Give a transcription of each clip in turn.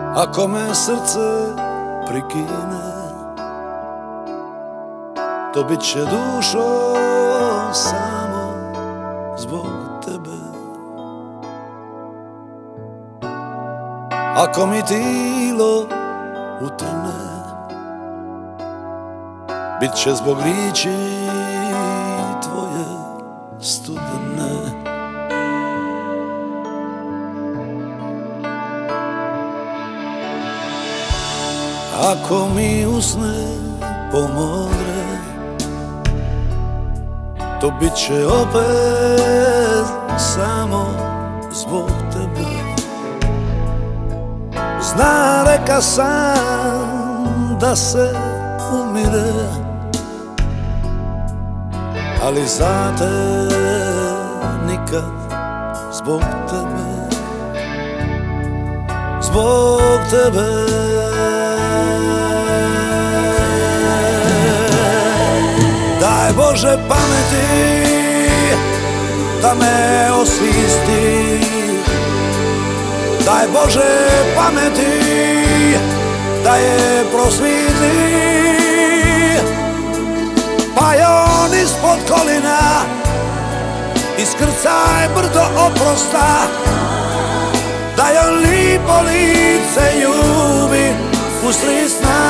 Ako me srce prikine, to bit će dušo samo zbog tebe. Ako mi tilo utrne, bit će zbog riči tvoje studene. Ako mi usne pomodre, to bit će opet samo zbog tebe. Zna, reka sam da se umire, ali za te nikad, zbog tebe. Zbog tebe. Daj Bože pameti da me osvisti, daj Bože pameti da je prosvitli, pa je on ispod kolina, iskrcaj brdo oprosta, da joj lipo lice ljubi usred sna,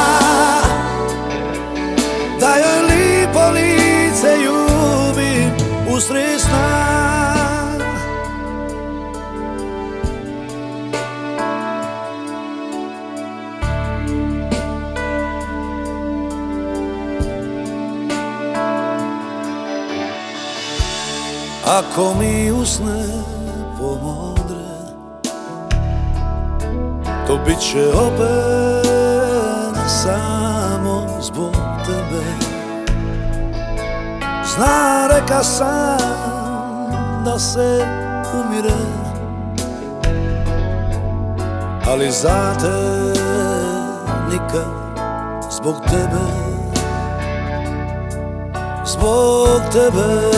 da joj lipo lice ljubi usred sna. Ako mi usne pomodre, to bit će opet samo zbog tebe. Zna, reka sam da se umire, ali za te nikad, zbog tebe. Zbog tebe.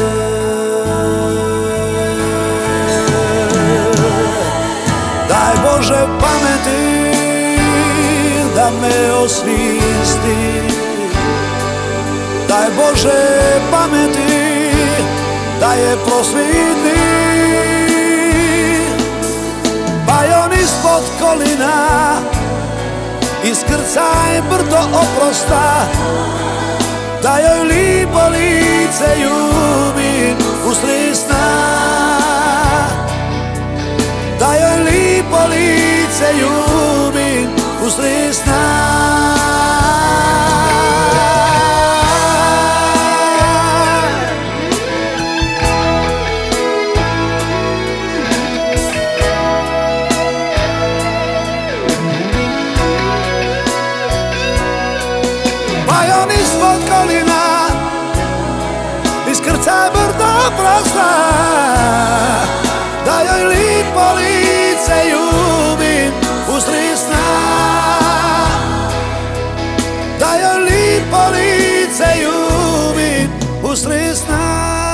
Daj Bože pameti da me osvisti, daj Bože pameti da je prosvitli, pa je on ispod kolina, iskrcaj brdo oprosta, da joj lipo lice ljubi usred sna, da joj lipo lice ljubim usred sna. Pa je on ispod kolina, iskrcaj brdo oprosta, da joj lipo lice ljubim usred sna, da joj lipo lice ljubim usred sna,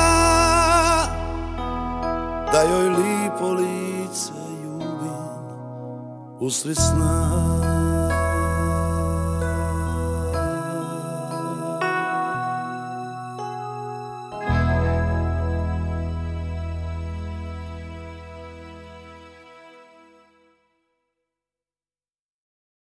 da joj lipo lice ljubim usred sna.